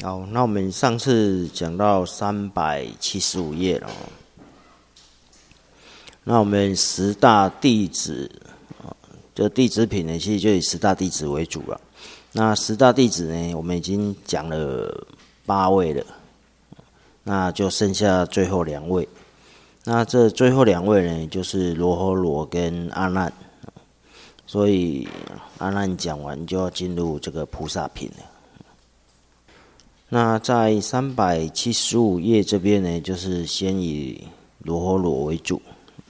好，那我们上次讲到375页了。那我们十大弟子，这弟子品呢，其实就以十大弟子为主了。那十大弟子呢，我们已经讲了8位了，那就剩下最后2位。那这最后2位呢，就是罗睺罗跟阿难。所以阿难讲完，就要进入这个菩萨品了。那在375页这边呢，就是先以罗睺罗为主。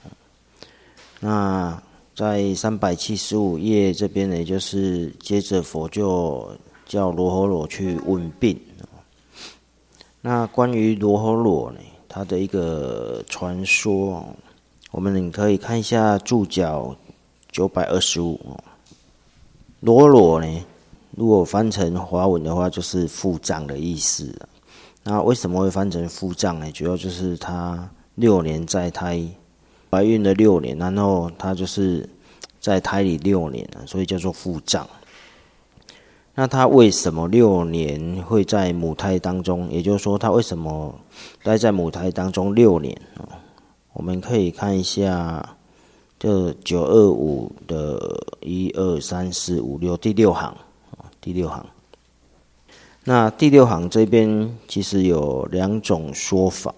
那在375页这边呢，就是接着佛就叫罗睺罗去问病。那关于罗睺罗呢，他的一个传说，我们可以看一下注脚925。罗睺罗呢，如果翻成华文的话，就是腹胀的意思。那为什么会翻成腹胀呢？主要就是他6年在胎，怀孕了6年，然后他就是在胎里6年了，所以叫做腹胀。那他为什么6年会在母胎当中？也就是说，他为什么待在母胎当中6年？我们可以看一下这925的1、2、3、4、5、6第6行。第6行，那第6行这边其实有2种说法。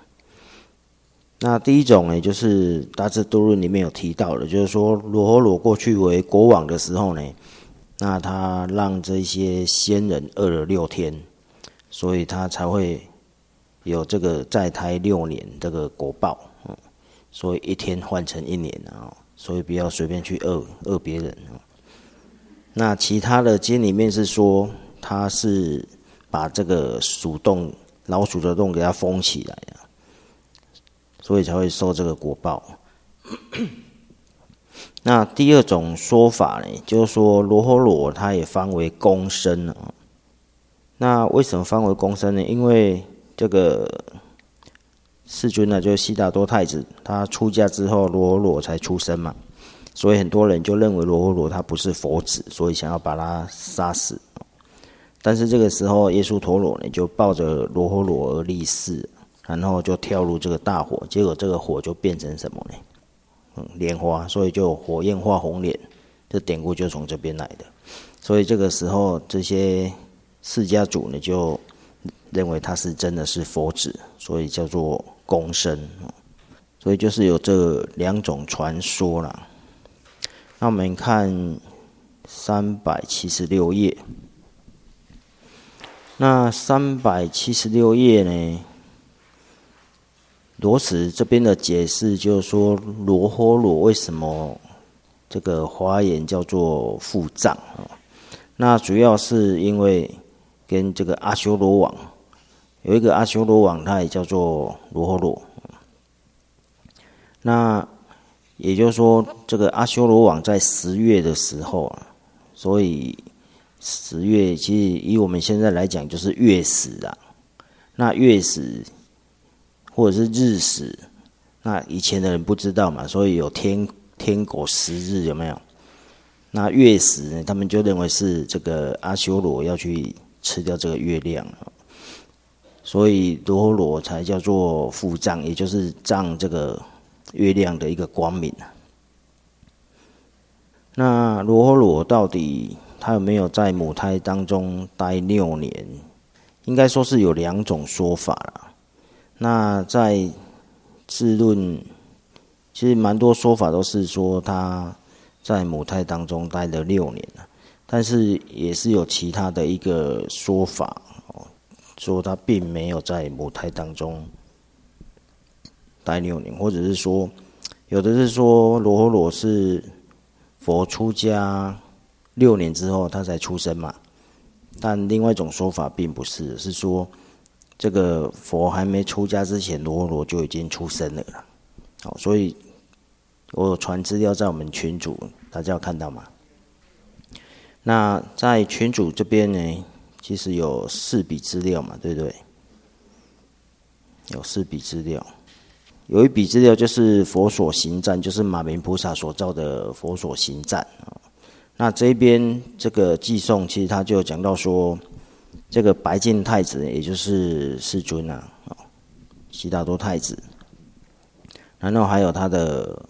那第一种呢，就是《大智度论》里面有提到的，就是说罗睺罗过去为国王的时候呢，那他让这些仙人饿了6天，所以他才会有这个在胎6年这个果报。所以1天换成1年，所以不要随便去饿别人。那其他的经里面是说，他是把这个老鼠的洞给它封起来，所以才会受这个果报。那第2种说法呢，就是说罗睺罗他也翻为公身。那为什么翻为公身呢？因为这个世尊呢，就是悉达多太子，他出家之后，罗睺罗才出生嘛。所以很多人就认为罗睺罗他不是佛子，所以想要把他杀死。但是这个时候，耶输陀罗呢就抱着罗睺罗而立誓，然后就跳入这个大火，结果这个火就变成什么呢？莲花，所以就火焰化红莲，这典故就从这边来的。所以这个时候，这些释迦族呢就认为他是真的是佛子，所以叫做公身。所以就是有这2种传说啦。那我们看376页。那376页呢，罗什这边的解释就是说，罗睺罗为什么这个华严叫做腹胀？那主要是因为跟这个阿修罗王有一个阿修罗王，他也叫做罗睺罗。那也就是说，这个阿修罗王在10月的时候，所以10月其实以我们现在来讲就是月食啦。那月食或者是日食，那以前的人不知道嘛，所以有天狗10日，有没有？那月食呢，他们就认为是这个阿修罗要去吃掉这个月亮，所以罗睺罗才叫做腹胀，也就是胀这个月亮的一个光明。那罗睺罗到底他有没有在母胎当中待6年？应该说是有2种说法啦。那在智论，其实蛮多说法都是说他在母胎当中待了6年，但是也是有其他的一个说法，说他并没有在母胎当中待6年，或者是说有的是说罗睺罗是佛出家6年之后他才出生嘛，但另外一种说法并不是，是说这个佛还没出家之前，罗睺罗就已经出生了。好，所以我有传资料在我们群组，大家有看到吗？那在群组这边呢，其实有4笔资料嘛，对不对？有4笔资料。有一笔资料就是佛所行赞，就是马明菩萨所造的佛所行赞。那这边这个寄颂，其实他就讲到说， 这个白净太子，也就是世尊啊，悉达多太子，然后还有他的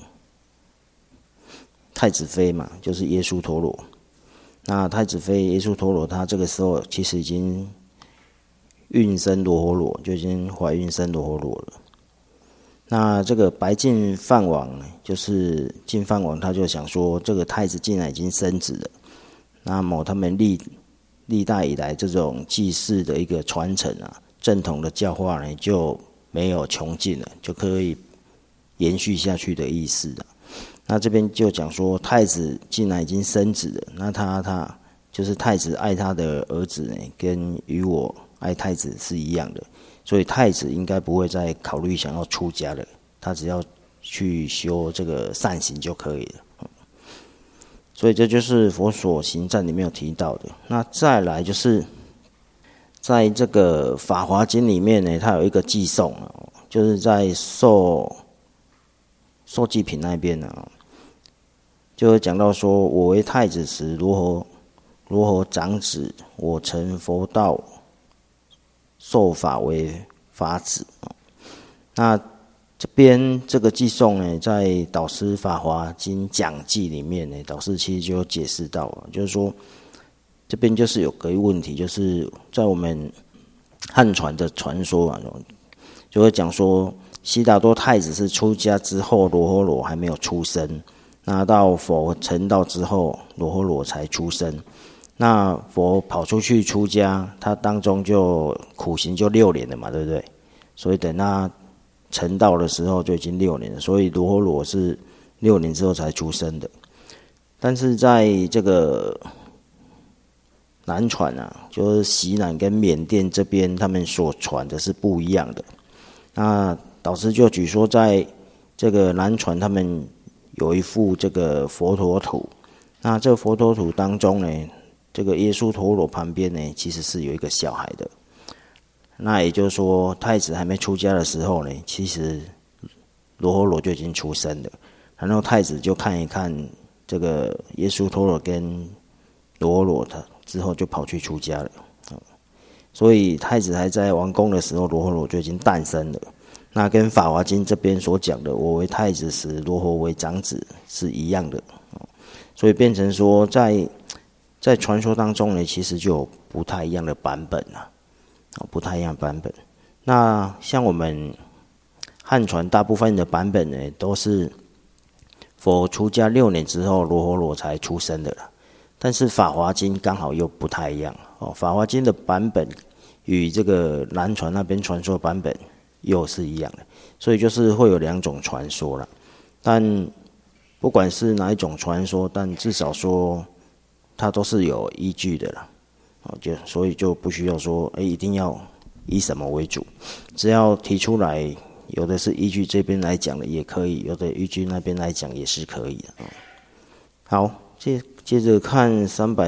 太子妃嘛，就是耶输陀罗。那太子妃耶输陀罗，她这个时候其实已经孕生罗睺罗，就已经怀孕生罗睺罗了。那这个白净饭王，就是净饭王，他就想说，这个太子既然已经生子了，那么他们历代以来这种祭祀的一个传承啊，正统的教化呢就没有穷尽了，就可以延续下去的意思了。那这边就讲说，太子既然已经生子了，那他就是太子爱他的儿子呢，跟与我爱太子是一样的，所以太子应该不会再考虑想要出家了，他只要去修这个善行就可以了。所以这就是佛所行赞里面有提到的。那再来就是在这个法华经里面呢，它有一个寄颂啊，就是在受祭品那边啊，就会讲到说，我为太子时，罗睺长子，我成佛道，受法为法子。那这边这个寄颂呢，在导师法华经讲记里面呢，导师其实就有解释到，就是说这边就是有个问题，就是在我们汉传的传说啊，就会讲说，悉达多太子是出家之后，罗睺罗还没有出生，那到佛成道之后，罗睺罗才出生。那佛跑出去出家，他当中就苦行就6年了嘛，对不对？所以等他成道的时候就已经6年了，所以罗睺罗是6年之后才出生的。但是在这个南传啊，就是西南跟缅甸这边，他们所传的是不一样的。那导师就举说，在这个南传，他们有一幅这个佛陀图。那这个佛陀图当中呢，这个耶输陀罗旁边呢，其实是有一个小孩的。那也就是说，太子还没出家的时候呢，其实罗睺罗就已经出生了。然后太子就看一看这个耶输陀罗跟罗睺罗，他之后就跑去出家了。所以太子还在王宫的时候，罗睺罗就已经诞生了。那跟法华经这边所讲的，我为太子时，罗睺为长子是一样的。所以变成说，在传说当中呢，其实就有不太一样的版本啊，不太一样的版本。那像我们汉传大部分的版本呢，都是佛出家6年之后，罗睺罗才出生的了。但是法华经刚好又不太一样哦，法华经的版本与这个南传那边传说版本又是一样的，所以就是会有2种传说了。但不管是哪一种传说，但至少说它都是有依据的啦，所以就不需要说一定要以什么为主，只要提出来，有的是依据这边来讲的也可以，有的依据那边来讲也是可以的。好，接着看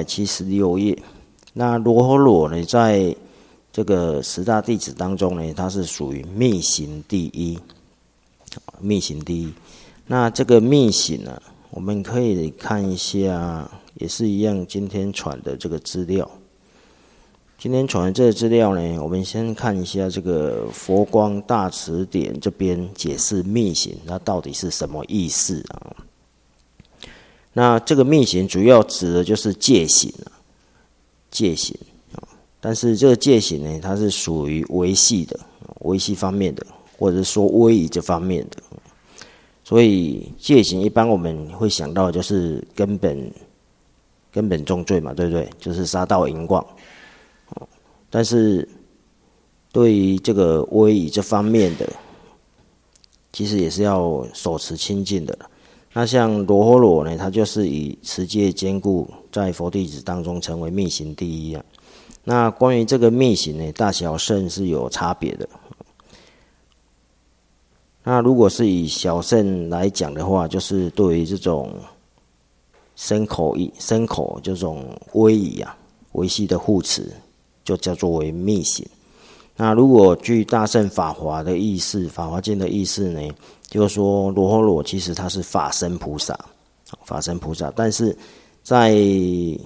376页。那罗睺罗呢，在这个10大弟子当中呢，他是属于密行第一。密行第一。那这个密行呢，我们可以看一下，也是一样，今天传的这个资料。今天传的这个资料呢，我们先看一下这个佛光大辞典这边解释密行，它到底是什么意思啊？那这个密行主要指的就是戒行啊，戒行啊。但是这个戒行呢，它是属于维系的，维系方面的，或者说威仪这方面的。所以戒行一般我们会想到就是根本重罪嘛，对不对？就是杀盗淫妄。但是对于这个威仪这方面的，其实也是要手持清净的。那像罗睺罗呢，他就是以持戒坚固，在佛弟子当中成为密行第一啊。那关于这个密行呢，大小乘是有差别的。那如果是以小乘来讲的话，就是对于这种身口这种威仪啊，维系的护持，就叫做为密行。那如果据大乘法华的意思，法华经的意思呢，就是说罗睺罗其实他是法身菩萨，但是在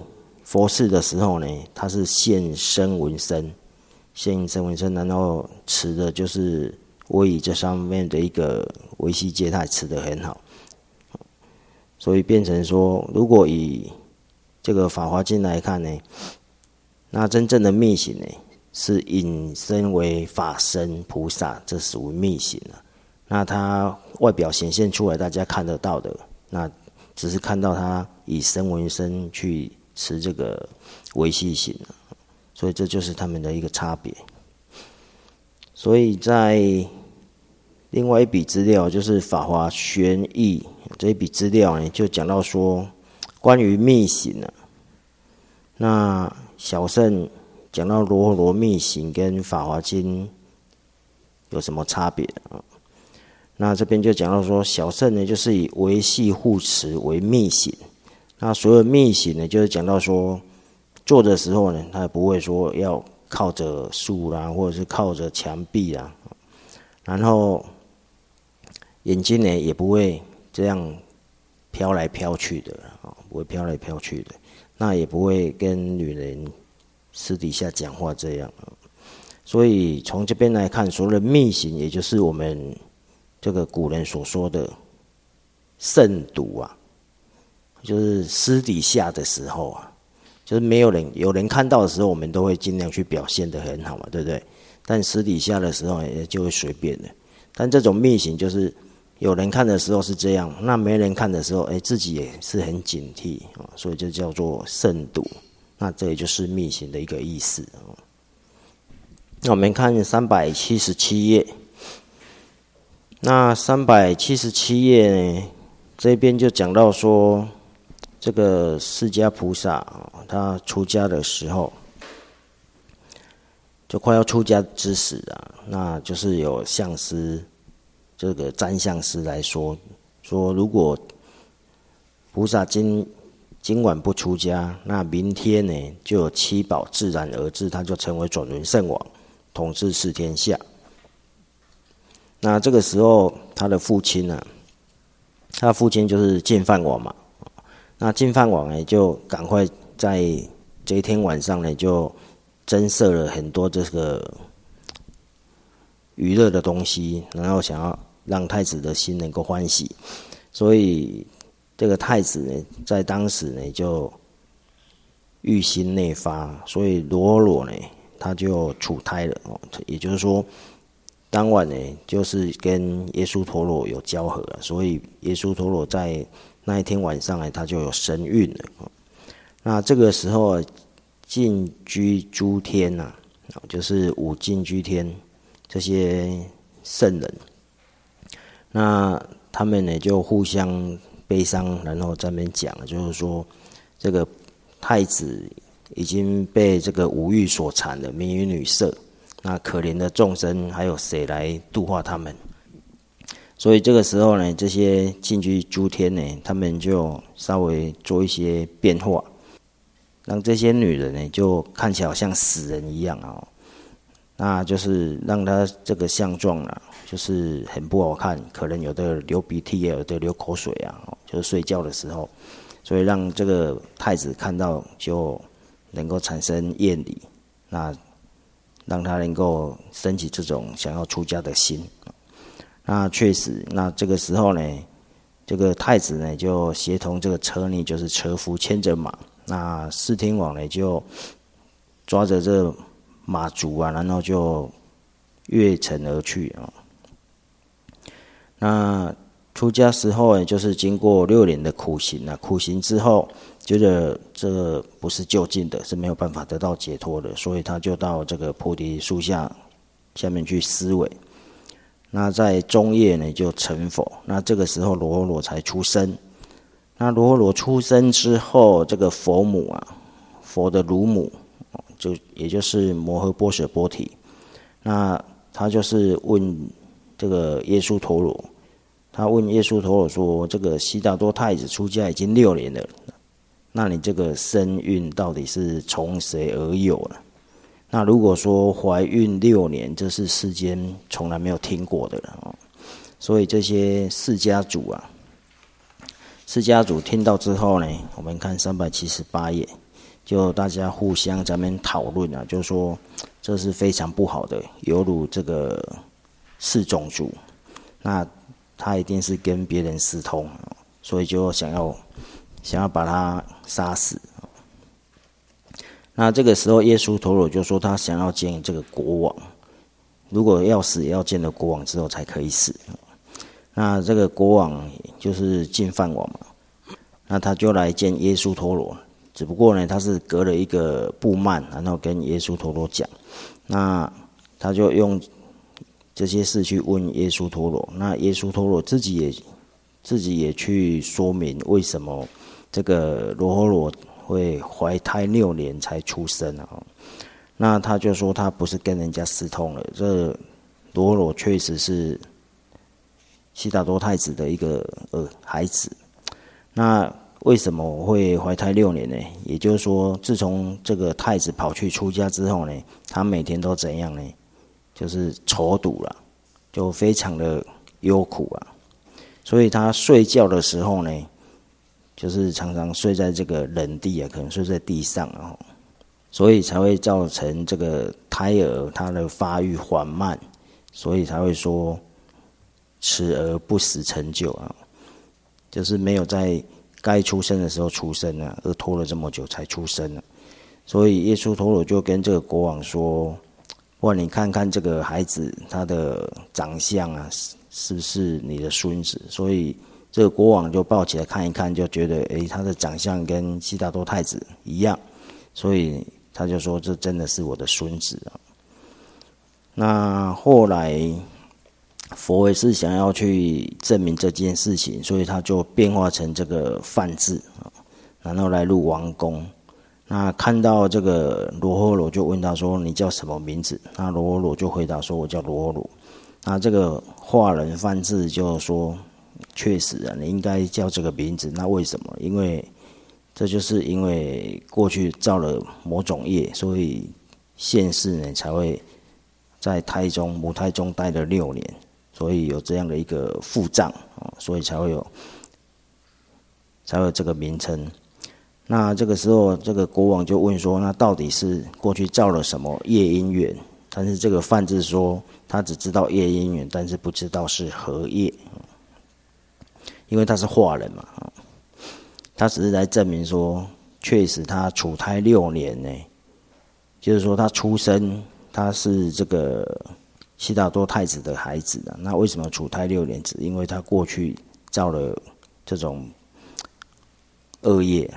佛事的时候呢，他是现身纹身，然后持的就是威仪这上面的一个维系戒态，持得很好，所以变成说，如果以这个《法华经》来看呢，那真正的密行呢，是引申为法身菩萨，这属于密行了。那它外表显现出来，大家看得到的，那只是看到他以身为身去持这个维系行，所以这就是他们的一个差别。所以在另外一笔资料，就是《法华玄义》这一笔资料呢，就讲到说，关于密行啊，那小乘讲到罗罗密行跟《法华经》有什么差别啊？那这边就讲到说，小乘呢就是以维系护持为密行，那所有密行呢，就是讲到说，做的时候呢，他也不会说要靠着树啦，或者是靠着墙壁啦，然后眼睛呢也不会这样飘来飘去的，不会飘来飘去的，那也不会跟女人私底下讲话这样。所以从这边来看，所谓的密行，也就是我们这个古人所说的慎独啊，就是私底下的时候啊，就是有人看到的时候，我们都会尽量去表现得很好嘛，对不对？但私底下的时候也就会随便的。但这种密行就是有人看的时候是这样，那没人看的时候，自己也是很警惕啊，所以就叫做慎独。那这也就是密行的一个意思。那我们看377页。那377页呢，这边就讲到说，这个释迦菩萨他出家的时候，就快要出家之时啊，那就是有相师，这个占相师来说，如果菩萨今晚不出家，那明天呢就有七宝自然而至，他就成为转轮圣王，统治四天下。那这个时候，他的父亲啊，他的父亲就是净饭王嘛。那净饭王呢，就赶快在这一天晚上呢，就增设了很多这个娱乐的东西，然后想要让太子的心能够欢喜。所以这个太子呢，在当时呢，就欲心内发，所以罗罗呢，他就处胎了。也就是说，当晚呢，就是跟耶输陀罗有交合了，所以耶输陀罗在那一天晚上呢，他就有身孕了。那这个时候，净居诸天啊，就是五净居天这些圣人，那他们呢就互相悲伤，然后在那边讲，就是说这个太子已经被这个五欲所缠了，民于女色。那可怜的众生，还有谁来度化他们？所以这个时候呢，这些净居诸天呢，他们就稍微做一些变化，让这些女人呢，就看起来好像死人一样啊。那就是让她这个相状啊，就是很不好看，可能有的流鼻涕，有的流口水啊，就是睡觉的时候，所以让这个太子看到就能够产生厌离，那让他能够升起这种想要出家的心。那确实，那这个时候呢，这个太子呢就协同这个车逆，就是车夫牵着马，那释天王呢就抓着这马足啊，然后就越城而去啊。那出家时候呢，就是经过6年的苦行啊，苦行之后，觉得这不是就近的，是没有办法得到解脱的，所以他就到这个菩提树下面去思维。那在中夜呢，就成佛。那这个时候罗罗才出生。那罗罗出生之后，这个佛母啊，佛的乳母，也就是摩诃波舍波提，那他就是问这个耶输陀罗。他问耶输陀罗说：“这个悉达多太子出家已经6年了，那你这个身孕到底是从谁而有呢？那如果说怀孕6年，这是世间从来没有听过的了。所以这些释迦族听到之后呢，我们看378页， 就大家互相在那边讨论啊，就说这是非常不好的，犹如这个氏种族，那他一定是跟别人私通，所以就想要把他杀死。那这个时候耶稣陀罗就说他想要见这个国王，如果要死也要见了国王之后才可以死。那这个国王就是净饭王嘛，那他就来见耶稣陀罗，只不过呢他是隔了一个布幔，然后跟耶稣陀罗讲，那他就用这些事去问耶稣陀罗，那耶稣陀罗自己也去说明为什么这个罗睺罗会怀胎6年才出生啊。那他就说他不是跟人家私通了，这罗睺罗确实是悉达多太子的一个孩子。那为什么会怀胎6年呢？也就是说，自从这个太子跑去出家之后呢，他每天都怎样呢？就是愁堵了，就非常的忧苦啊。所以他睡觉的时候呢，就是常常睡在这个冷地啊，可能睡在地上啊，所以才会造成这个胎儿他的发育缓慢，所以才会说迟而不时成就啊，就是没有在该出生的时候出生啊，而拖了这么久才出生啊。所以耶稣陀罗就跟这个国王说，不然你看看这个孩子他的长相啊，是不是你的孙子？所以这个国王就抱起来看一看，就觉得他的长相跟悉达多太子一样，所以他就说这真的是我的孙子啊。那后来佛也是想要去证明这件事情，所以他就变化成这个梵志，然后来入王宫。那看到这个罗睺罗就问他说，你叫什么名字？那罗睺罗就回答说，我叫罗睺罗。那这个化人梵志就说，确实啊，你应该叫这个名字。那为什么？因为这就是因为过去造了某种业，所以现世呢才会在母胎中待了6年，所以有这样的一个腹障，所以才会有这个名称。那这个时候，这个国王就问说，那到底是过去造了什么业因缘？但是这个梵志说，他只知道业因缘，但是不知道是何业，因为他是化人嘛，他只是来证明说，确实他处胎6年呢，就是说他出生，他是这个悉达多太子的孩子啊。那为什么处胎6年？只因为他过去造了这种恶业。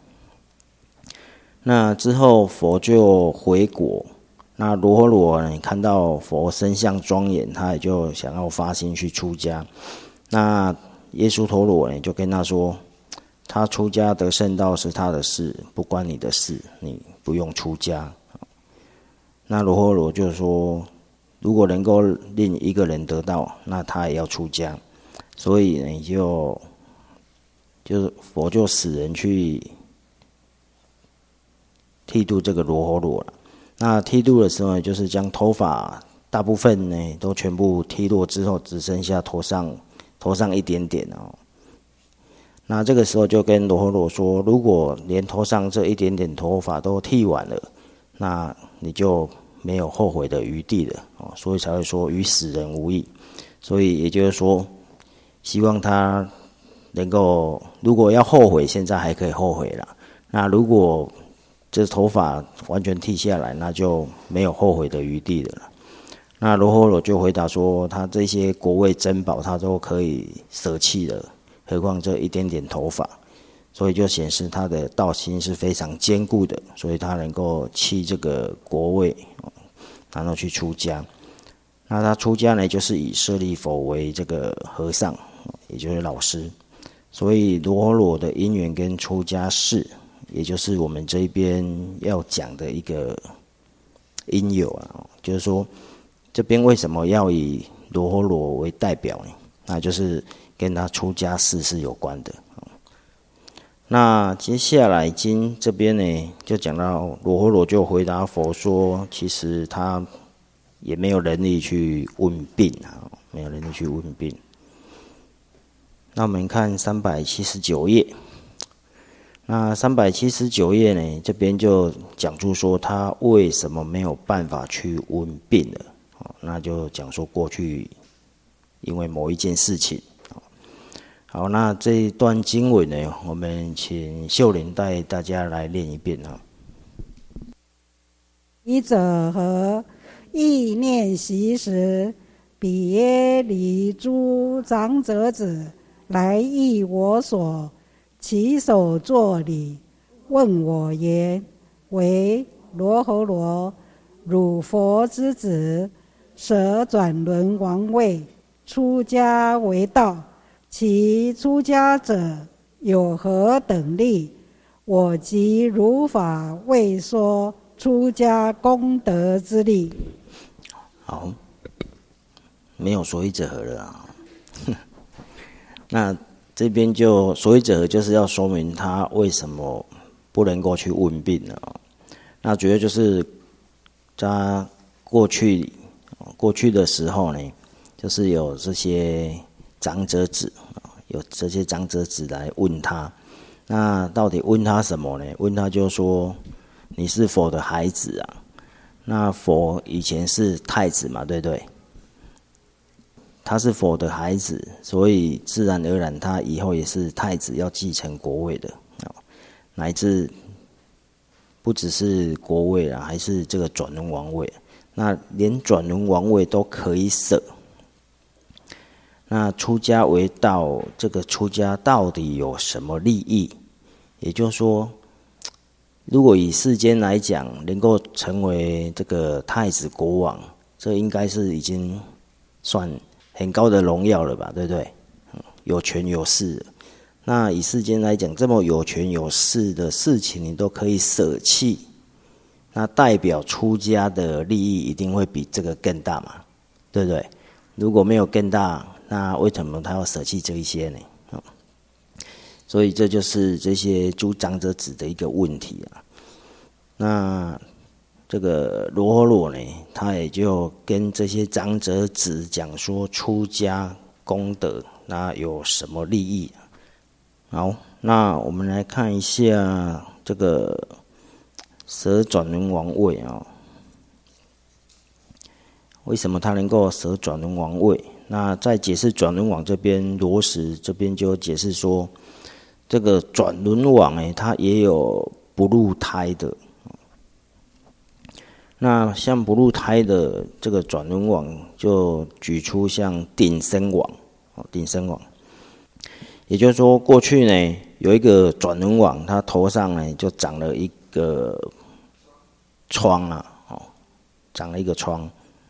那之后佛就回国，那罗睺罗呢看到佛身相庄严，他也就想要发心去出家。那耶稣陀罗呢就跟他说，他出家得圣道是他的事，不关你的事，你不用出家。那罗睺罗就说，如果能够令一个人得道，那他也要出家。所以呢就是佛就使人去剃度这个罗睺罗了。那剃度的时候呢，就是将头发大部分呢都全部剃落之后，只剩下头上一点点哦。那这个时候就跟罗睺罗说，如果连头上这一点点头发都剃完了，那你就没有后悔的余地了哦。所以才会说与死人无异。所以也就是说，希望他能够，如果要后悔，现在还可以后悔啦。那如果这头发完全剃下来，那就没有后悔的余地了。那罗睺罗就回答说，他这些国位珍宝他都可以舍弃了，何况这一点点头发，所以就显示他的道心是非常坚固的，所以他能够弃这个国位，然后去出家。那他出家呢，就是以舍利弗为这个和尚，也就是老师。所以罗睺罗的因缘跟出家事，也就是我们这边要讲的一个因由啊，就是说这边为什么要以罗睺罗为代表呢？那就是跟他出家事是有关的。那接下来经这边呢，就讲到罗睺罗就回答佛说，其实他也没有能力去问病啊，没有能力去问病。那我们看379页。 那379页呢，这边就讲出说他为什么没有办法去温病了。那就讲说过去因为某一件事情。好，那这一段经文呢，我们请秀玲带大家来练一遍啊。 一者何？意念习时，彼耶离诸长者子，来诣我所，起手作礼，问我言：为罗睺罗，汝佛之子，舍转轮王位，出家为道，其出家者有何等力？我即如法未说出家功德之力。 好，没有所以者何了啊。那这边就所以者何就是要说明他为什么不能够去问病了啊。那主要就是他过去的时候呢，就是有这些长者子，有这些长者子来问他。那到底问他什么呢？问他就说你是佛的孩子啊。那佛以前是太子嘛，对不对？他是佛的孩子，所以自然而然他以后也是太子，要继承国位的，乃至不只是国位啊，还是这个转轮王位。那连转轮王位都可以舍。那出家为道，这个出家到底有什么利益？也就是说，如果以世间来讲，能够成为这个太子国王，这应该是已经算很高的荣耀了吧，对不对？有权有势。那以世间来讲，这么有权有势的事情，你都可以舍弃，那代表出家的利益一定会比这个更大嘛，对不对？如果没有更大，那为什么他要舍弃这一些呢？所以这就是这些诸长者子的一个问题啊。那这个罗睺罗呢，他也就跟这些长者子讲说出家功德，那有什么利益啊？好，那我们来看一下这个舍转轮王位啊，为什么他能够舍转轮王位？那在解释转轮王这边，罗什这边就解释说，这个转轮王他也有不入胎的。那像不入胎的这个转轮王，就举出像顶生王，顶生王，也就是说，过去呢有一个转轮王，他头上呢就长了一个疮啊，长了一个疮。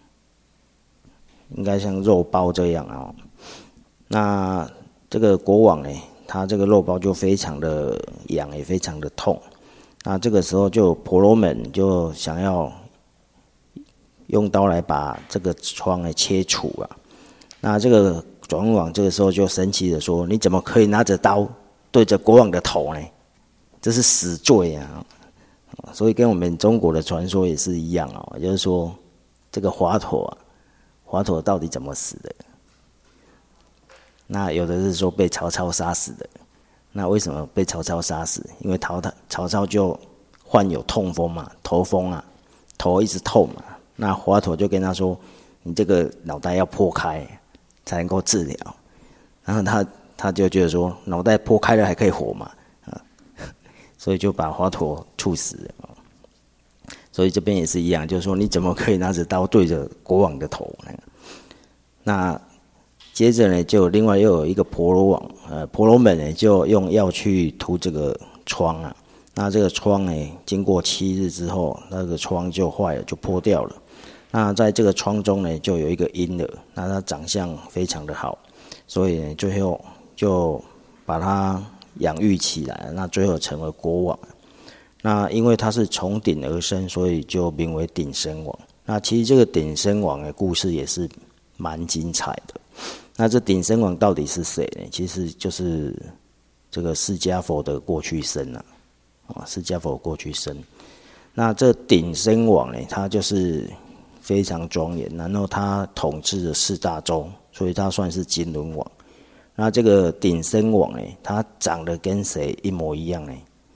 应该像肉包这样啊。那这个国王呢，他这个肉包就非常的痒，也非常的痛。那这个时候就婆罗门就想要用刀来把这个疮给切除啊。那这个转轮王这个时候就生气的说：“你怎么可以拿着刀对着国王的头呢？这是死罪啊！”所以跟我们中国的传说也是一样啊，就是说这个华佗啊。华佗到底怎么死的？那有的是说被曹操杀死的。那为什么被曹操杀死？因为曹操就患有痛风嘛，头风啊，头一直痛嘛。那华佗就跟他说：“你这个脑袋要破开才能够治疗。”然后他就觉得说，脑袋破开了还可以活嘛，所以就把华佗处死了。所以这边也是一样，就是说你怎么可以拿着刀对着国王的头呢？那接着呢，就另外又有一个婆罗门呢，就用药去涂这个疮啊。那这个疮呢，经过7日之后，那个疮就坏了，就破掉了。那在这个疮中呢，就有一个婴儿，那他长相非常的好，所以呢，最后就把他养育起来，那最后成为国王。那因为他是从顶而生，所以就名为顶生王。那其实这个顶生王的故事也是蛮精彩的。那这顶生王到底是谁呢？其实就是这个释迦佛的过去生啊，释迦佛的过去生。那这顶生王呢，他就是非常庄严，然后他统治了4大洲，所以他算是金轮王。那这个顶生王呢，他长得跟谁一模一样呢？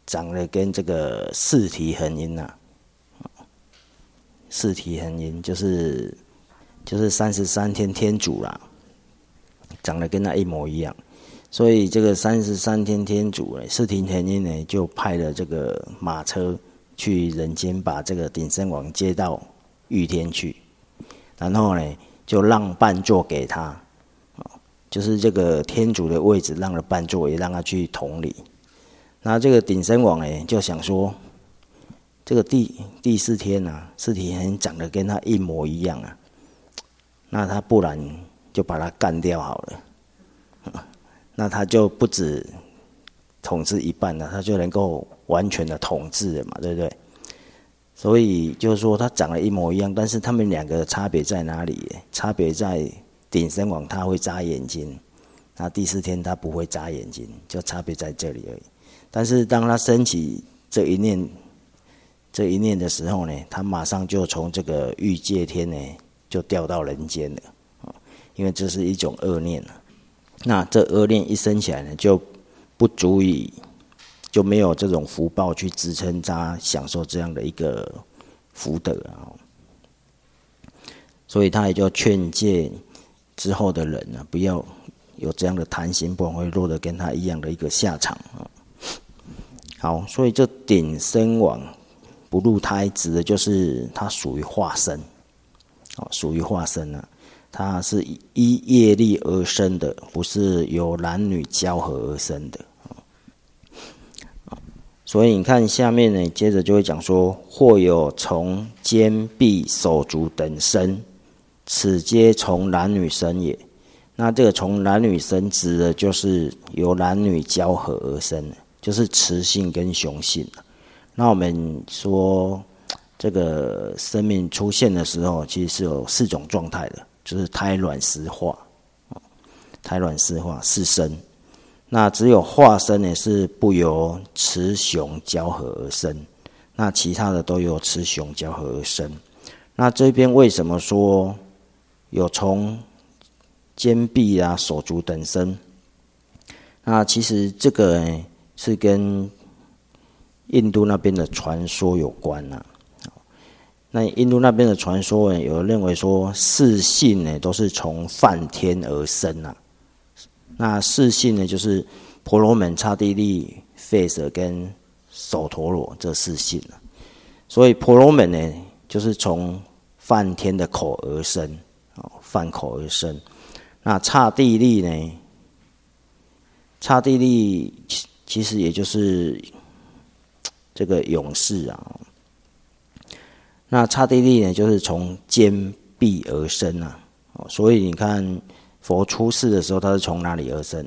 长得跟这个四体恒阴啊，四体恒阴就是33天天主啦，长得跟他一模一样。所以这个33天天主呢，四体恒阴呢，就派了这个马车去人间，把这个顶生王接到御天去，然后呢，就让半座给他，就是这个天主的位置让了半座，也让他去统领。那这个顶生王呢，就想说，这个第4天啊，四体恒阴长得跟他一模一样啊，那他不然就把他干掉好了。那他就不止统治一半了，他就能够完全的统治了嘛，对不对？所以就是说他长得一模一样，但是他们两个的差别在哪里？差别在顶生王他会眨眼睛，那第4天他不会眨眼睛，就差别在这里而已。但是当他升起这一念的时候呢，他马上就从这个欲界天呢就掉到人间了，因为这是一种恶念。那这恶念一升起来呢，就不足以，就没有这种福报去支撑他享受这样的一个福德啊。所以他也就劝诫之后的人啊，不要有这样的贪心，不然会落得跟他一样的一个下场啊。好，所以这顶生王不入胎，指的就是他属于化身，属于化身啊。它是依业力而生的，不是由男女交合而生的。所以你看下面呢，接着就会讲说，或有从肩臂手足等生，此皆从男女生也。那这个从男女生指的就是由男女交合而生的，就是雌性跟雄性。那我们说这个生命出现的时候，其实是有4种状态的。就是胎卵湿化，胎卵湿化4生。那只有化生呢是不由雌雄交合而生，那其他的都由雌雄交合而生。那这边为什么说有从肩臂啊、手足等生？那其实这个呢是跟印度那边的传说有关啊。那印度那边的传说呢，有人认为说4性呢都是从梵天而生啊。那4性呢就是婆罗门、刹帝利、吠舍跟首陀罗这4性啊。所以婆罗门呢就是从梵天的口而生，梵口而生。那刹帝利呢，刹帝利其实也就是这个勇士啊。那刹帝利呢，就是从肩臂而生啊，所以你看佛出世的时候，他是从哪里而生？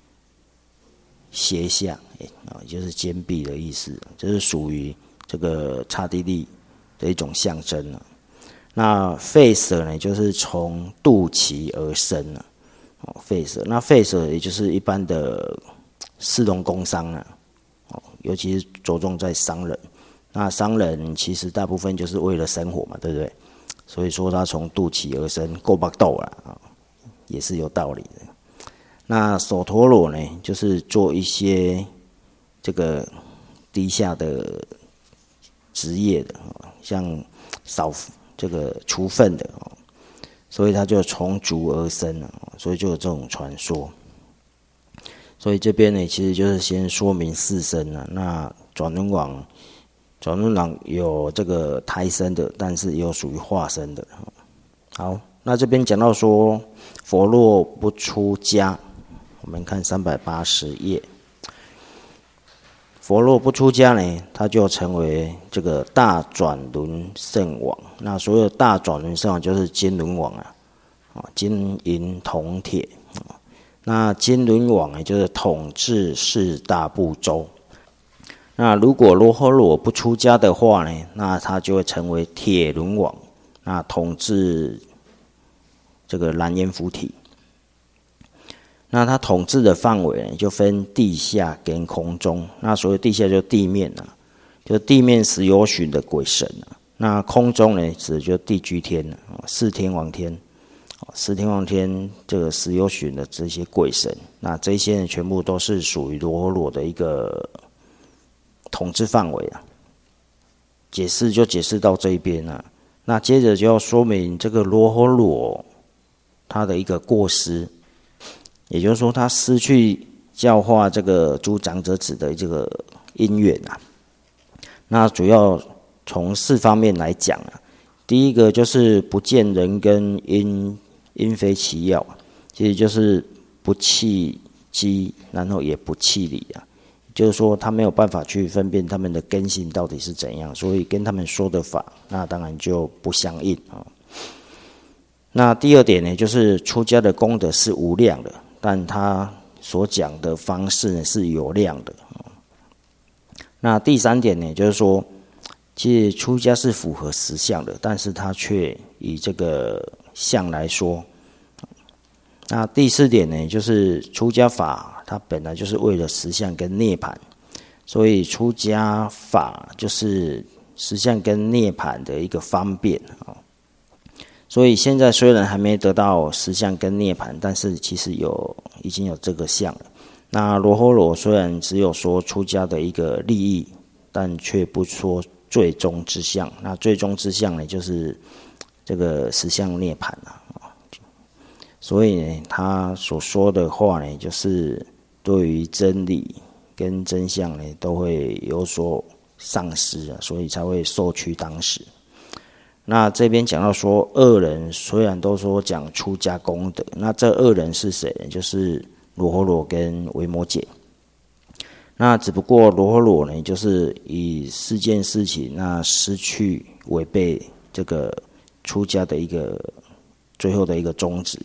胁下，就是肩臂的意思，就是属于这个刹帝利的一种象征啊。那吠舍呢，就是从肚脐而生啊，吠舍，那吠舍也就是一般的士农工商啊，尤其是着重在商人。那商人其实大部分就是为了生活嘛，对不对？所以说他从肚脐而生，够巴豆啦，也是有道理的。那首陀罗呢，就是做一些这个低下的职业的，像扫这个除粪的，所以他就从足而生了，所以就有这种传说。所以这边呢，其实就是先说明4生了。那转轮王有这个胎生的，但是也有属于化生的。好，那这边讲到说，佛若不出家，我们看380页。佛若不出家呢，他就成为这个大转轮圣王。那所有大转轮圣王就是金轮王啊，金银铜铁。那金轮王呢，就是统治4大部洲。那如果罗诃罗不出家的话呢，那他就会成为铁轮王，那统治这个蓝阎浮提。那他统治的范围呢，就分地下跟空中。那所谓地下就地面啊，就地面时有许的鬼神啊。那空中呢，指的就地居天啊，4天王天。4天王天这个时有许的这些鬼神，那这些呢全部都是属于罗诃罗的一个统治范围啊。解释就解释到这一边啊，那接着就要说明这个罗睺罗他的一个过失，也就是说他失去教化这个诸长者子的这个因缘啊。那主要从4方面来讲啊。第一个就是不见人根，因非其要，其实就是不弃机，然后也不弃理啊。就是说他没有办法去分辨他们的根性到底是怎样，所以跟他们说的法，那当然就不相应啊。那第二点呢，就是出家的功德是无量的，但他所讲的方式呢是有量的。那第3点呢，就是说，其实出家是符合实相的，但是他却以这个相来说。那第4点呢，就是出家法它本来就是为了实相跟涅槃，所以出家法就是实相跟涅槃的一个方便。所以现在虽然还没得到实相跟涅槃，但是其实已经有这个相了。那罗睺罗虽然只有说出家的一个利益，但却不说最终之相。那最终之相呢，就是这个实相涅槃啊。所以呢，他所说的话呢，就是对于真理跟真相呢，都会有所丧失啊，所以才会受屈当时。那这边讲到说，2人虽然都说讲出家功德，那这2人是谁呢？就是罗睺罗跟维摩诘。那只不过罗睺罗呢，就是以4件事情，那失去违背这个出家的一个最后的一个宗旨。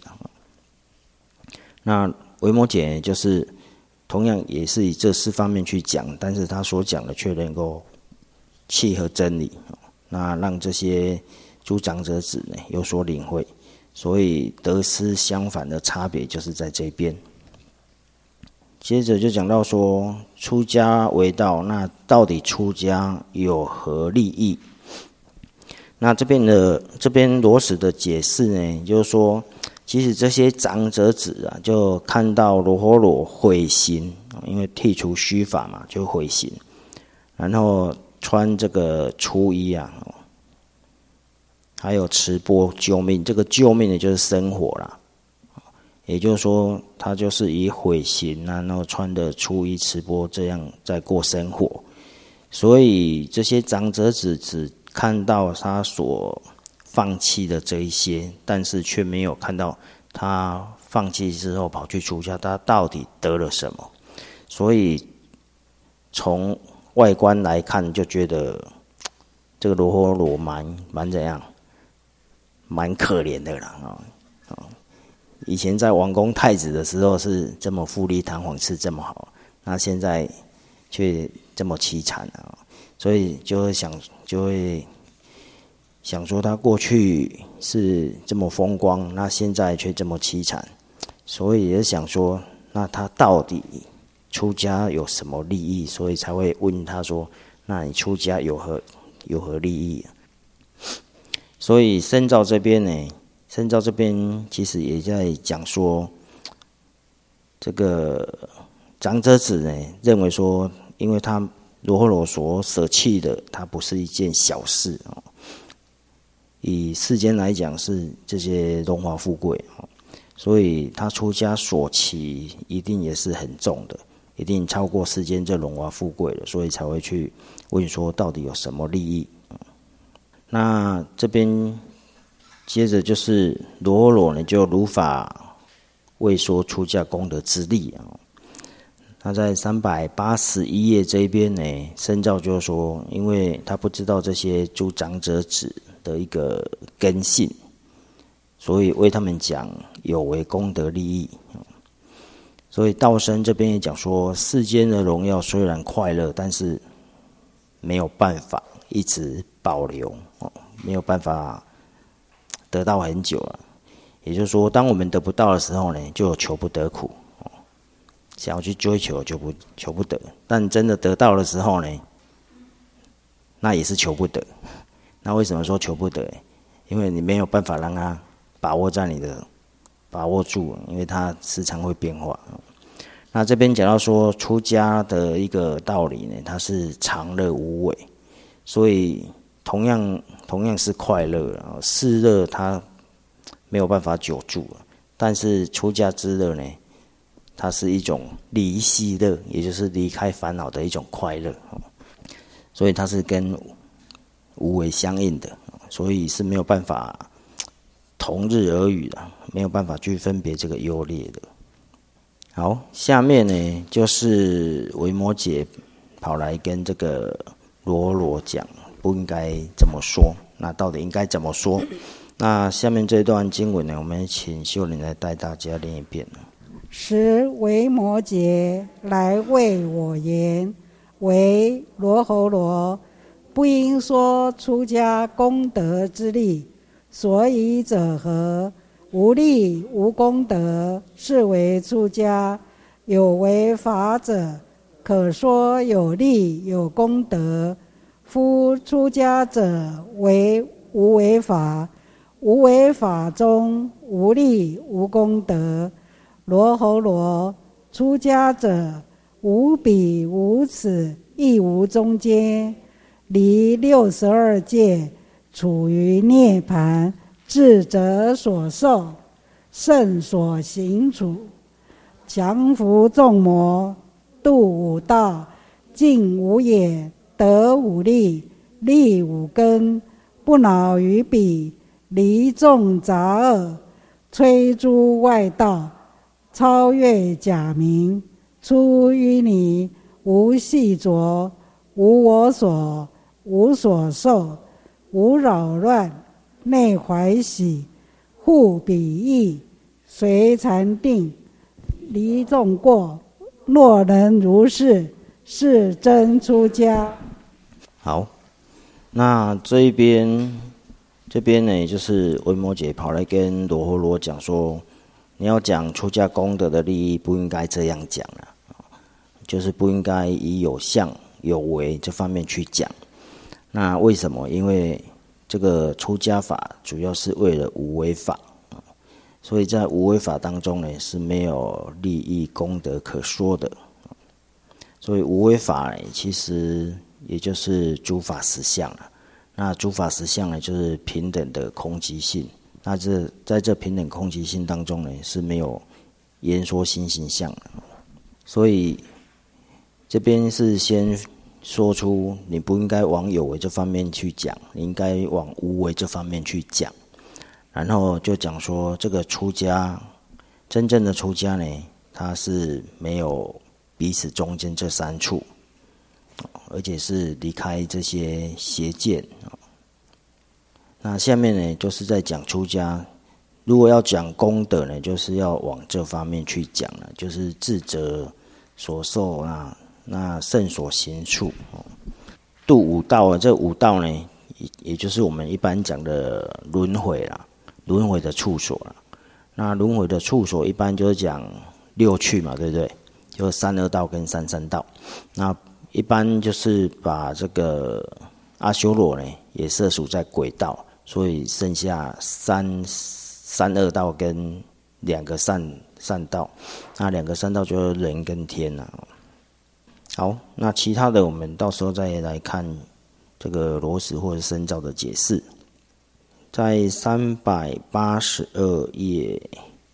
那维摩诘就是同样也是以这4方面去讲，但是他所讲的却能够契合真理，那让这些诸长者子呢有所领会，所以得失相反的差别就是在这边。接着就讲到说，出家为道，那到底出家有何利益？那这边罗什的解释呢，就是说，其实这些长者子啊，就看到罗睺罗悔行，因为剔除须发嘛，就悔行，然后穿这个粗衣啊，还有持钵救命。这个救命呢，就是生火啦。也就是说，他就是以悔行啊，然后穿的粗衣持钵这样在过生活。所以这些长者子只看到他所放弃的这一些，但是却没有看到他放弃之后跑去出家，他到底得了什么。所以从外观来看，就觉得这个罗睺罗蛮怎样，蛮可怜的啦。以前在王宫太子的时候是这么富丽堂皇，是这么好，那现在却这么凄惨啊！所以就会想说，他过去是这么风光，那现在却这么凄惨，所以也想说，那他到底出家有什么利益？所以才会问他说：“那你出家有何利益？”所以深造这边呢，深造这边其实也在讲说，这个长者子呢认为说，因为他罗睺罗所舍弃的，它不是一件小事哦。以世间来讲，是这些荣华富贵哦，所以他出家所期一定也是很重的，一定超过世间这荣华富贵了，所以才会去问说，到底有什么利益？那这边接着就是罗睺罗呢，就如法未说出家功德之利啊。那在381页这一边呢，深造就说，因为他不知道这些诸长者子的一个根性，所以为他们讲有为功德利益。所以道生这边也讲说，世间的荣耀虽然快乐，但是没有办法一直保留，没有办法得到很久了。也就是说，当我们得不到的时候呢，就有求不得苦。想要去追求就求不得，但真的得到的时候呢，那也是求不得。那为什么说求不得？因为你没有办法让它把握住，因为它时常会变化。 那这边讲到说出家的一个道理呢，它是常乐无为，所以同样是快乐啊，世乐它没有办法久住，但是出家之乐呢，它是一种离息乐，也就是离开烦恼的一种快乐，所以它是跟无为相应的，所以是没有办法同日而语的，没有办法去分别这个优劣的。好，下面呢就是维摩诘跑来跟这个罗罗讲，不应该这么说，那到底应该怎么说？那下面这段经文呢，我们请秀玲来带大家念一遍。 时维摩诘来谓我言：为罗睺罗，不应说出家功德之利，所以者何？无利无功德，是为出家。有为法者，可说有利有功德。夫出家者为无为法，无为法中无利无功德。罗睺罗，出家者无彼无此，亦无中间，离62界，处于涅槃，智者所受，圣所行处，降伏众魔，度五道，尽无眼，得五力，立五根，不恼于彼，离众杂恶，摧诸外道，超越假名，出淤泥，无细浊，无我所，无所受，无扰乱，内怀喜，护彼意，随禅定，离众过。若能如是，是真出家。 好，那这边呢，就是维摩诘跑来跟罗睺罗讲说，你要讲出家功德的利益，不应该这样讲了，就是不应该以有相有为这方面去讲。那为什么？因为这个出家法主要是为了无为法，所以在无为法当中呢，是没有利益功德可说的。所以无为法呢，其实也就是诸法实相了。那诸法实相呢，就是平等的空寂性。那在这平等空寂性当中呢，是没有言说心行相的。所以这边是先说出你不应该往有为这方面去讲，你应该往无为这方面去讲。然后就讲说，这个出家，真正的出家呢，它是没有彼此中间这三处，而且是离开这些邪见。那下面呢，就是在讲出家，如果要讲功德呢，就是要往这方面去讲了，就是智者所受啊，那圣所行处，度五道啊，这五道呢，也就是我们一般讲的轮回啦，轮回的处所啦。那轮回的处所一般就是讲六趣嘛，对不对？就三恶道跟三善道。那一般就是把这个阿修罗呢，也涉属在鬼道，所以剩下三恶道跟两个善道。那两个善道就是人跟天啊。好，那其他的我们到时候再来看这个罗什或者深造的解释。在382页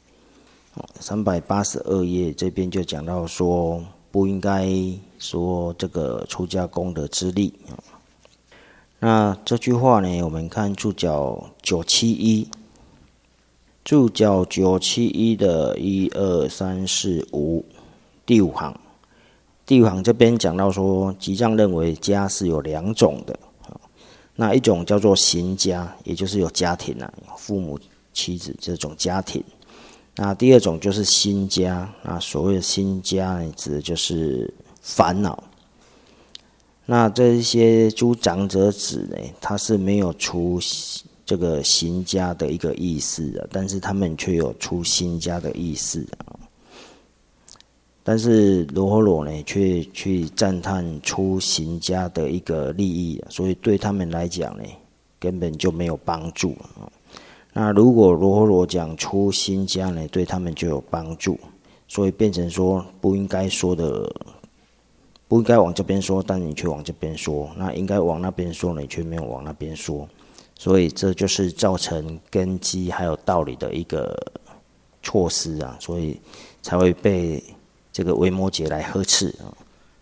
，382页这边就讲到说，不应该说这个出家功德之利。那这句话呢，我们看注脚971，注脚971的1、2、3、4、5第五行。第五行这边讲到说，吉藏认为家是有两种的。那一种叫做行家，也就是有家庭啊，父母妻子这种家庭。那第二种就是心家，那所谓的心家呢，指的就是烦恼。那这些诸长者子呢，他是没有出这个行家的一个意思的，但是他们却有出心家的意思啊。但是罗睺罗呢，却去赞叹出行家的一个利益，所以对他们来讲呢，根本就没有帮助。那如果罗睺罗讲出心家呢，对他们就有帮助， 所以变成说不应该说的，不应该往这边说，但你却往这边说，那应该往那边说，你却没有往那边说，所以这就是造成根基还有道理的一个措施啊，所以才会被这个维摩诘来呵斥啊。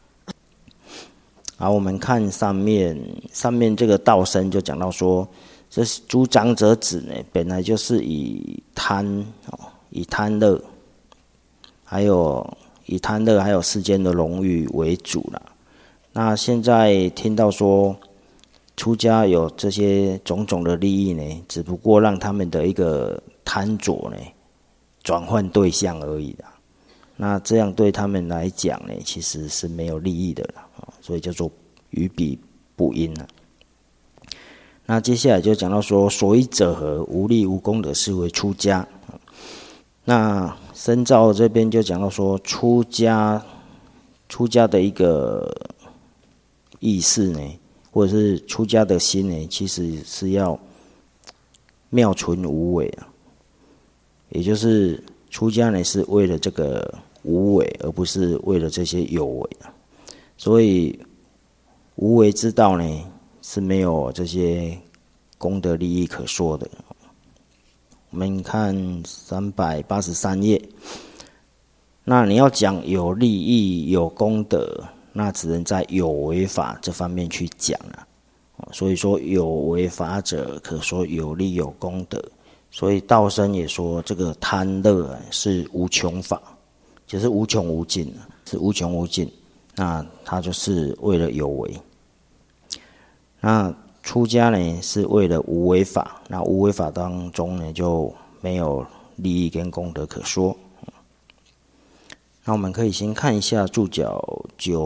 好，我们看上面这个道生就讲到说，这诸长者子呢，本来就是以贪乐，还有世间的荣誉为主啦。那现在听到说出家有这些种种的利益呢，只不过让他们的一个贪着呢转换对象而已啦。那这样对他们来讲呢，其实是没有利益的啦，所以叫做与彼不因啦。那接下来就讲到说，所以者何？无利无功德，是为出家。那深造这边就讲到说，出家的一个意思呢，或者是出家的心呢，其实是要妙存无为啊，也就是出家呢是为了这个无为，而不是为了这些有为啊。所以无为之道呢是没有这些功德利益可说的。我们看383页，那你要讲有利益有功德，那只能在有为法这方面去讲了。所以说有为法者，可说有利有功德。所以道生也说，这个贪乐是无穷法，就是无穷无尽，是无穷无尽。那它就是为了有为。那出家呢是为了无为法，那无为法当中呢就没有利益跟功德可说。那我们可以先看一下注脚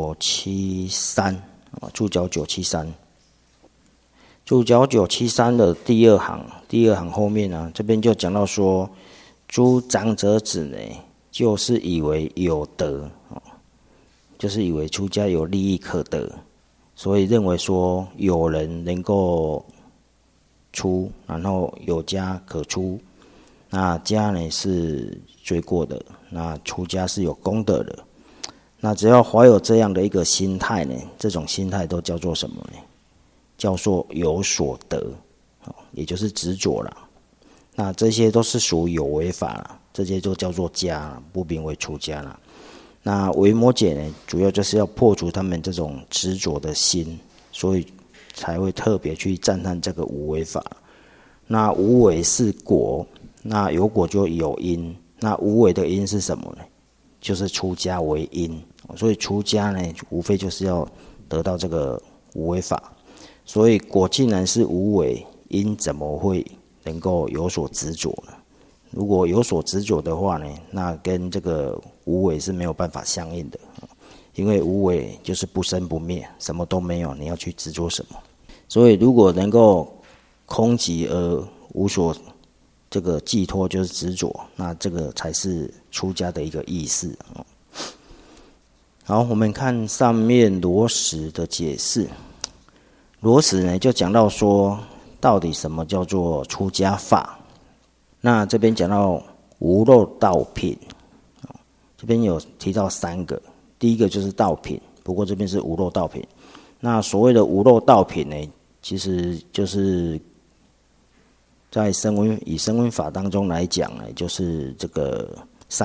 973，注脚973。注脚973的第二行后面呢，这边就讲到说，诸长者子呢，就是以为有德，就是以为出家有利益可得，所以认为说有人能够出，然后有家可出，那家呢是罪过的，那出家是有功德的。那只要怀有这样的一个心态呢，这种心态都叫做什么呢？叫做有所得，也就是执着啦。那这些都是属于有为法啦，这些就叫做家，不名为出家啦。那维摩诘呢，主要就是要破除他们这种执着的心，所以才会特别去赞叹这个无为法。那无为是果，那有果就有因，那无为的因是什么呢？就是出家为因，所以出家呢，无非就是要得到这个无为法。所以果既然是无为，因怎么会能够有所执着呢？如果有所执着的话呢，那跟这个无为是没有办法相应的，因为无为就是不生不灭，什么都没有，你要去执着什么？所以如果能够空寂而无所这个寄托，就是执着，那这个才是出家的一个意思。好，我们看上面罗什的解释。罗什呢就讲到说，到底什么叫做出家法？那这边讲到无漏道品，这边有提到3个，第一个就是道品，不过这边是无漏道品。那所谓的无漏道品呢，其实就是在以声闻法当中来讲呢，就是这个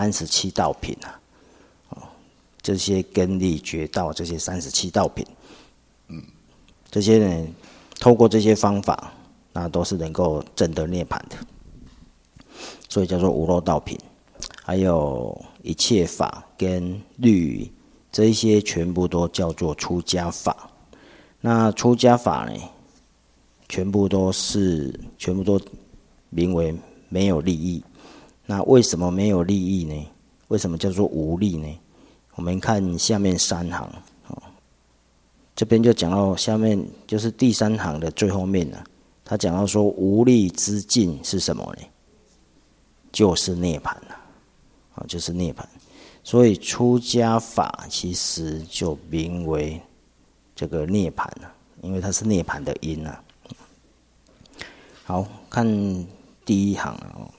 37道品啊，这些根利觉道这些37道品，这些呢，透过这些方法，那都是能够证得涅槃的，所以叫做无漏道品。还有一切法跟律，这一些全部都叫做出家法。那出家法呢，全部都名为没有利益。那为什么没有利益呢？为什么叫做无利呢？我们看下面3行。这边就讲到下面，就是第3行的最后面呢，他讲到说无利之尽是什么呢？就是涅槃了，就是涅槃。所以出家法其实就名为这个涅槃了，因为它是涅槃的因啊。好，看第1行啊，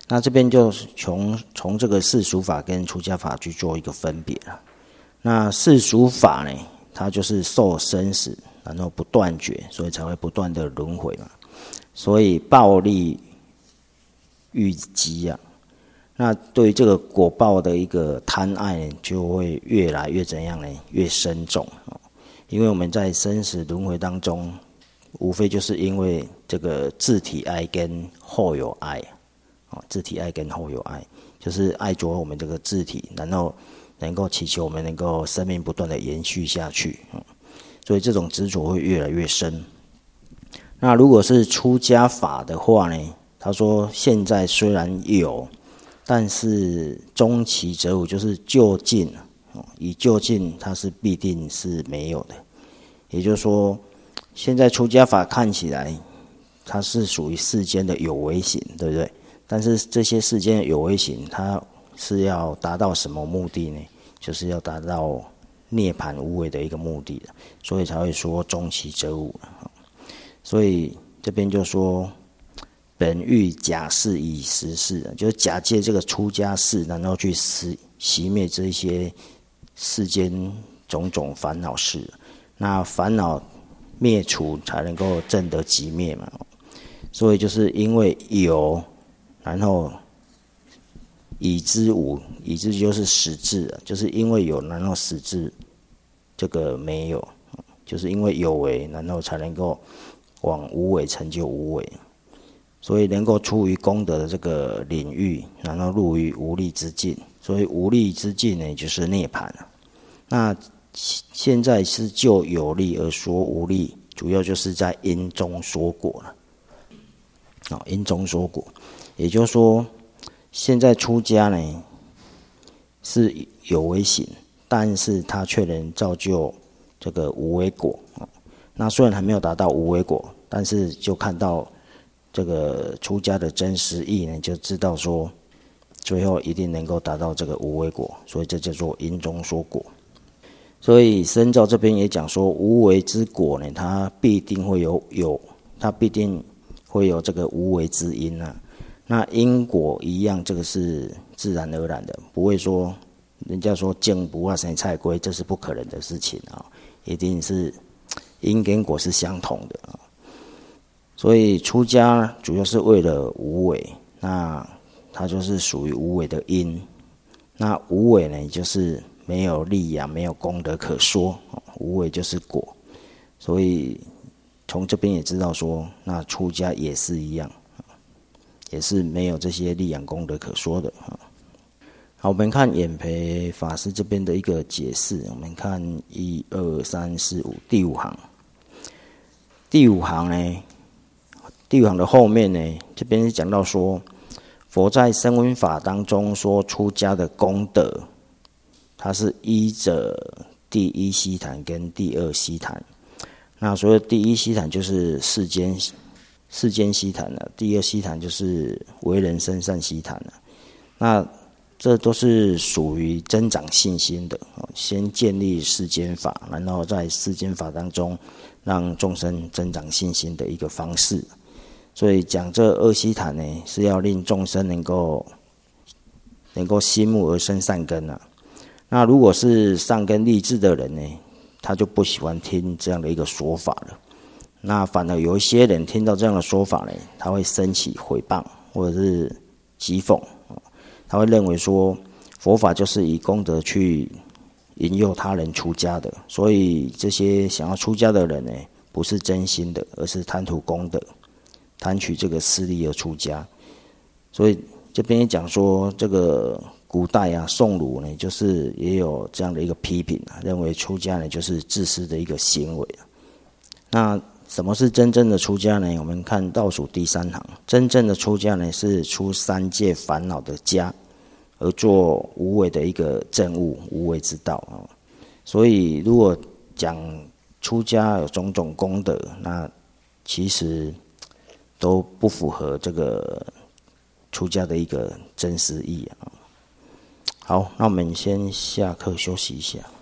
那这边就从这个世俗法跟出家法去做一个分别了。那世俗法呢，它就是受生死，然后不断绝，所以才会不断的轮回嘛。所以暴力欲激啊，那对于这个果报的一个贪爱就会越来越怎样呢？越深重。因为我们在生死轮回当中，无非就是因为这个自体爱跟后有爱。自体爱跟后有爱，就是爱着我们这个自体，然后能够祈求我们能够生命不断的延续下去，所以这种执着会越来越深。那如果是出家法的话呢，他说现在虽然有，但是终其则无，就是就近，以就近它是必定是没有的。也就是说，现在出家法看起来它是属于世间的有为行，对不对？但是这些世间的有为行，它是要达到什么目的呢？就是要达到涅槃无为的一个目的的，所以才会说终其则无。所以这边就说本欲假释以实事，就是假借这个出家事，然后去熄灭这些世间种种烦恼事。那烦恼灭除，才能够证得寂灭嘛。所以就是因为有，然后以之无，以之就是实质，就是因为有，然后实质这个没有，就是因为有为，然后才能够往无为成就无为。所以能够出于功德的这个领域，然后入于无力之境。所以无力之境呢，就是涅槃。那现在是就有力而说无力，主要就是在因中说果了。因中说果，也就是说，现在出家呢是有为行，但是他却能造就这个无为果。那虽然还没有达到无为果，但是就看到这个出家的真实意呢，就知道说最后一定能够达到这个无为果，所以这叫做因中说果。所以深造这边也讲说，无为之果呢，它必定会它必定会有这个无为之因啊。那因果一样，这个是自然而然的，不会说人家说见不化生菜龟，这是不可能的事情啊，一定是因跟果是相同的啊。所以出家主要是为了无为，那它就是属于无为的因。那无为呢，就是没有利养，没有功德可说，无为就是果。所以从这边也知道说，那出家也是一样，也是没有这些利养功德可说的。好，我们看演培法师这边的一个解释，我们看1、2、3、4、5第5行。第5行呢，第5行的后面呢，这边是讲到说，佛在声闻法当中说出家的功德，它是依着第一悉檀跟第二悉檀。那所谓第一悉檀就是世间悉檀了，第二悉檀就是为人生善悉檀了。那这都是属于增长信心的，先建立世间法，然后在世间法当中让众生增长信心的一个方式。所以讲这二悉檀呢，是要令众生能够心慕而生善根啊。那如果是善根立志的人呢，他就不喜欢听这样的一个说法了。那反而有一些人听到这样的说法呢，他会升起毁谤或者是讥讽，他会认为说佛法就是以功德去引诱他人出家的，所以这些想要出家的人呢，不是真心的，而是贪图功德，贪取这个私利而出家。所以这边也讲说，这个古代啊，宋儒呢，就是也有这样的一个批评啊，认为出家呢就是自私的一个行为。那什么是真正的出家呢？我们看倒数第3行，真正的出家呢是出三界烦恼的家，而做无为的一个正悟，无为之道啊。所以如果讲出家有种种功德，那其实都不符合这个出家的一个真实意啊。好，那我们先下课休息一下。